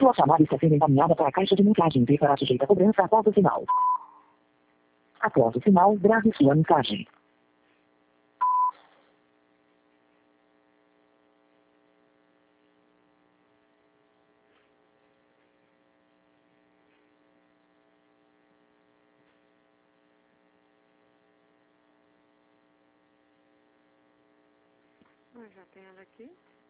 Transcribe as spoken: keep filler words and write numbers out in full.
Sua chamada está sendo encaminhada para a caixa de mensagem e será sujeita a cobrança após o sinal. Após o sinal, grave sua mensagem. Ah, já tem ela aqui.